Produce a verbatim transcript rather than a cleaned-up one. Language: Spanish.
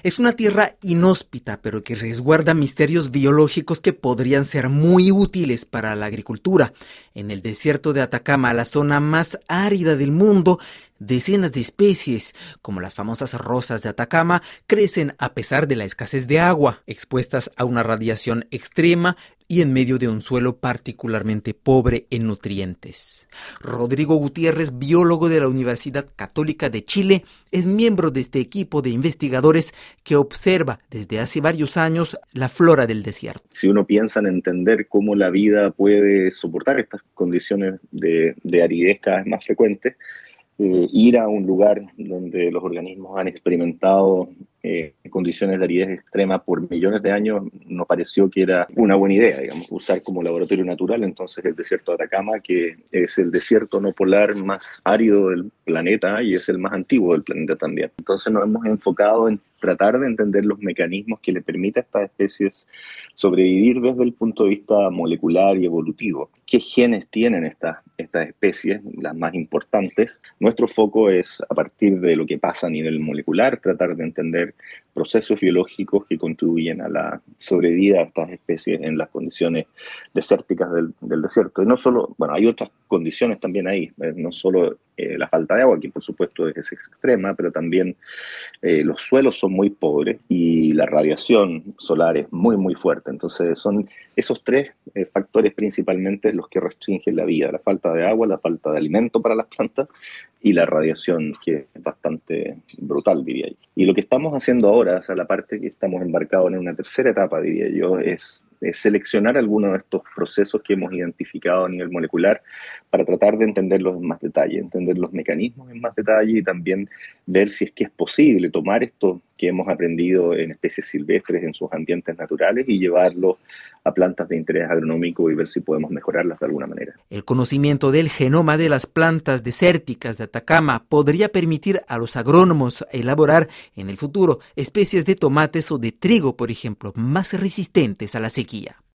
Es una tierra inhóspita, pero que resguarda misterios biológicos que podrían ser muy útiles para la agricultura. En el desierto de Atacama, la zona más árida del mundo, decenas de especies, como las famosas rosas de Atacama, crecen a pesar de la escasez de agua, expuestas a una radiación extrema y en medio de un suelo particularmente pobre en nutrientes. Rodrigo Gutiérrez, biólogo de la Universidad Católica de Chile, es miembro de este equipo de investigadores que observa desde hace varios años la flora del desierto. Si uno piensa en entender cómo la vida puede soportar estas condiciones de, de aridez cada vez más frecuentes, Eh, ir a un lugar donde los organismos han experimentado eh, condiciones de aridez extrema por millones de años nos pareció que era una buena idea, digamos, usar como laboratorio natural entonces el desierto de Atacama, que es el desierto no polar más árido del planeta y es el más antiguo del planeta también. Entonces nos hemos enfocado en tratar de entender los mecanismos que le permiten a estas especies sobrevivir desde el punto de vista molecular y evolutivo. ¿Qué genes tienen estas, estas especies, las más importantes? Nuestro foco es, a partir de lo que pasa a nivel molecular, tratar de entender procesos biológicos que contribuyen a la sobrevida de estas especies en las condiciones desérticas del, del desierto. Y no solo, bueno, hay otras condiciones también ahí, eh, no solo eh, la falta de agua, que por supuesto es extrema, pero también eh, los suelos son muy pobres y la radiación solar es muy, muy fuerte. Entonces son esos tres eh, factores principalmente los que restringen la vida: la falta de agua, la falta de alimento para las plantas y la radiación, que es bastante brutal, diría yo. Y lo que estamos haciendo ahora, o sea, la parte que estamos embarcados en una tercera etapa, diría yo, es, es seleccionar algunos de estos procesos que hemos identificado a nivel molecular para tratar de entenderlos en más detalle, entender los mecanismos en más detalle y también ver si es que es posible tomar esto que hemos aprendido en especies silvestres en sus ambientes naturales y llevarlos a plantas de interés agronómico y ver si podemos mejorarlas de alguna manera. El conocimiento del genoma de las plantas desérticas de Atacama podría permitir a los agrónomos elaborar en el futuro especies de tomates o de trigo, por ejemplo, más resistentes a la sequía.